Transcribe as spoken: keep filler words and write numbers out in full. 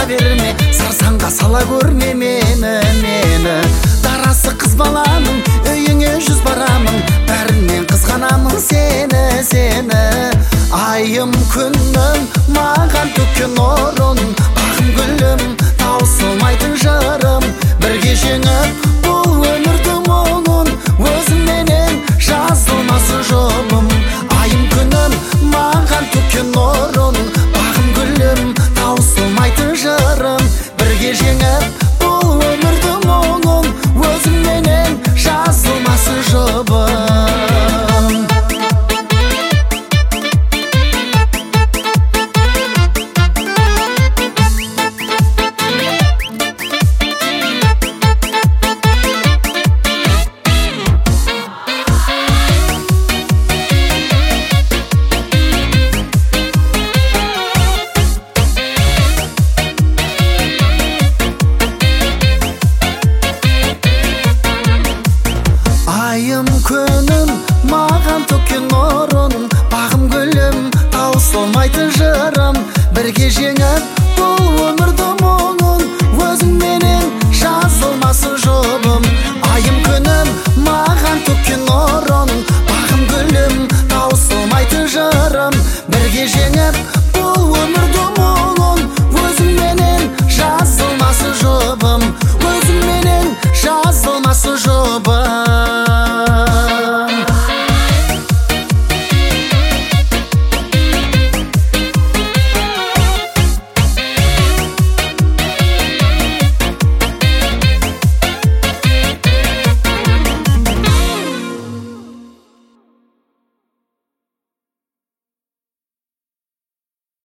берме, сарсаңға сала көрме мені, мені. Дарасы қыз баланың үйіңе жүз барамын, бәрінен қызғанамын сені, сені. Айым күнім маған төккен орын, бағым гүлім таусылмайтын жырым. Бірге жеңіп бұл өмірдің мұңын, өзіңменен жазылмасын жұбым. Айым күнім маған төккен орын, бағым гүлім таусылмайтын жырым. Бірге жеңіп бұл өмірдің мұңын, өзіңменен жазылмасын жұбым. Айым күнім маған төккен орын, бағым гүлім таусылмайтын жырым. Бірге жеңіп бұл өмірдің мұңын, өзіңменен жазылмасын жұбым. Айым күнім маған төккен орын, бағым гүлім таусылмайтын жырым. Бірге жеңіп